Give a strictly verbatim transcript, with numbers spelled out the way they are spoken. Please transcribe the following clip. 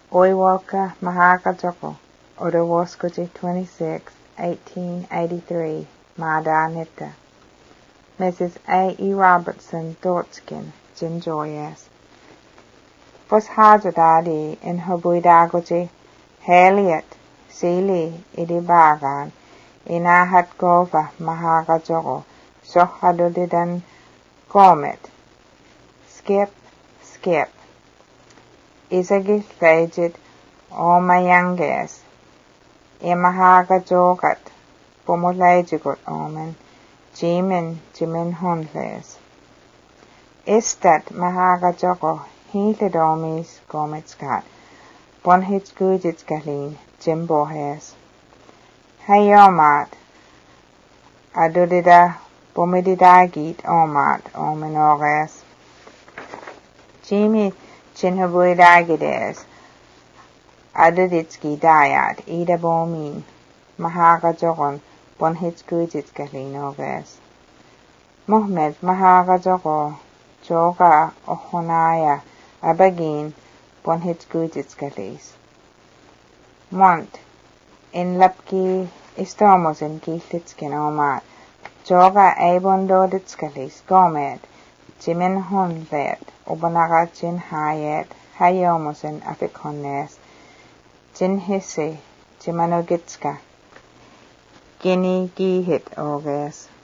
Oiwalka Mahakajoko, Odawaskoji twenty-six, eighteen eighty-three, Madanita. Missus A. E. Robertson Dortskin, Jinjoyas. Bus Hajadadi in Hobuidagoji, Heliot, Sili, Idibagan, Inahat Gova Mahakajoko, Shohadudidan Gomet. Skip, skip. Isagi Fagit, O Mayangas, Imahaga Jogat, Pomolajigot Omen, Jimin, Jimin Honles. Istat Mahaga Joko, Hitledomis, Gometskat, Bonhits Gujits Galin, Jimbo has. Hayomat, Adudida, Bomididagit, Omat, Omenores. Jimmy, Chinhabuidagides, Aduditski Dayat, Ida Bomin, Mahaga Jogon, Bonhits Gujits Galin Oges. Mohammed Mahaga Jogo, Joga Ohonaya, Abagin, Bonhits Gujits Galis. Mont, in Lapki, Istomos in Gilitskin Omat, Joga Abondo Ditskalis, Gomet, Jimin Honlet, Obanaga Jin Hayet, Hayomos in Afikones, Jin Hissi, Jimanogitska, Guinea Gihit Oges.